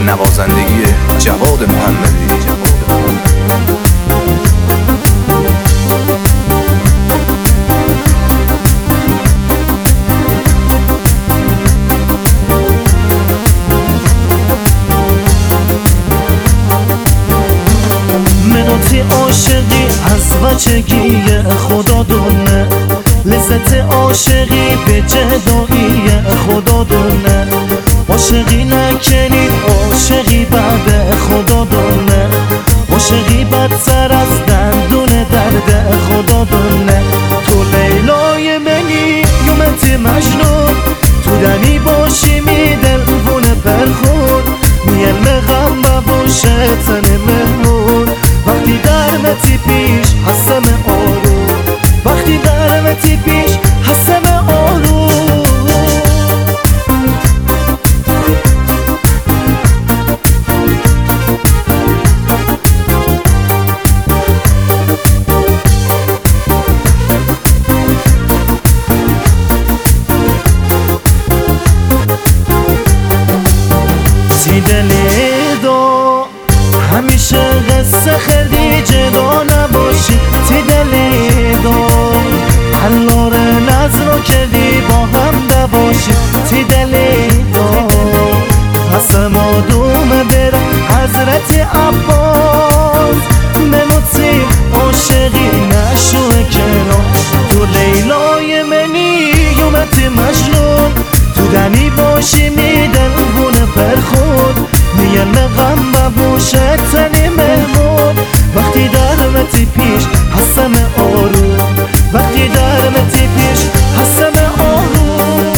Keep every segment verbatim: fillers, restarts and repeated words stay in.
نوازندگی جواد محمدی. منوتی عاشقی از بچگی خدا دونه، لذت عاشقی به جدایی خدا دونه. عاشقی نکنید عاشقی بعد خدا دونه، عاشقی بدتر از دندون درد خدا دونه. تو لیلای منی یومت مجنون، تو دنی باشی می دلونه پرخون، میل غم بباشه تن مهمون. وقتی درمتی پیش هستم آروم، وقتی درمتی پیش هستم آروم. سی دلی دو همیشه قصه خیلی جدا نباشی، تی دلی دو حلار نظر کردی با هم نباشی، تی دلی دو قسم آدوم بر حضرت عباس. منوتی عاشقی نشو کنار، تو لیلای منی یومت مجنون، تو دنی باشی می دلونه پرخون، میل غم بباشه تنی مهمون. وقتی درمتی پیش هستم آروم، وقتی درمتی پیش هستم آروم.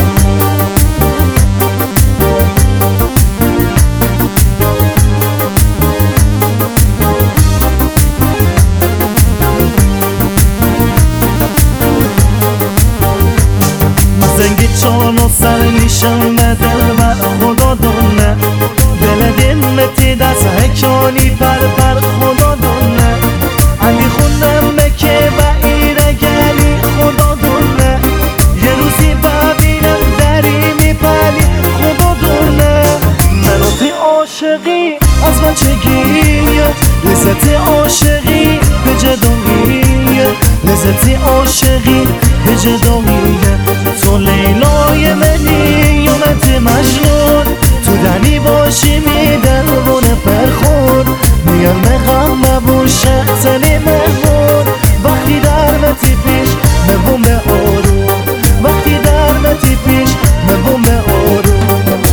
زنگی چون و سر نیشم به دل بر خدا دونه، دل دمتی دست هکانی پر پر خدا دونه. علی خوندم بکه و ایره گلی خدا دونه، یه روزی ببینم دری میپلی خدا دونه. منوتی عاشقی از بچگی، لذت عاشقی به جدایی، لذت عاشقی به جدایی. تو لیلای منی یومت مجنون، تو دنی باشی می دلونه پرخون، میان غم ببوشه تنی مهمون. وقتی درمتی پیش مبون به آروم، وقتی درمتی پیش مبون به آروم.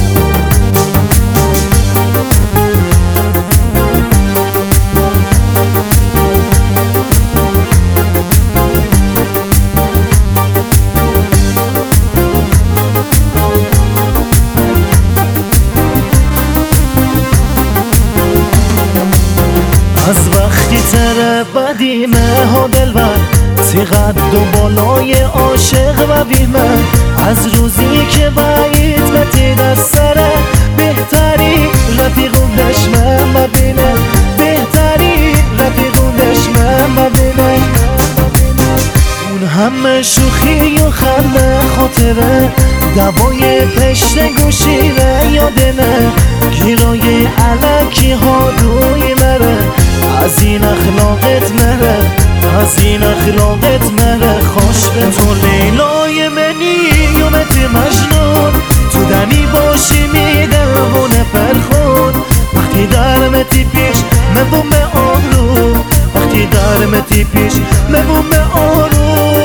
از وقتی تر بدیمه ها دلبر، سی قد و بالای عاشق و بیمه. از روزی که بعید متی دست سره، بهتری رفیقون دشمه مبینه، بهتری رفیقون دشمه مبینه. اون همه شوخی و خنده خاطره، دوای پشت گوشی و یادنه. گیرای علکی ها روی مره، از این اخلاقت مره، از این اخلاقت مره. خوش به تو لیلای منی یومت مجنون، تو دنی باشی می دلونه پرخون. وقتی درمتی پیش مبون به آروم، وقتی درمتی پیش مبون به آروم.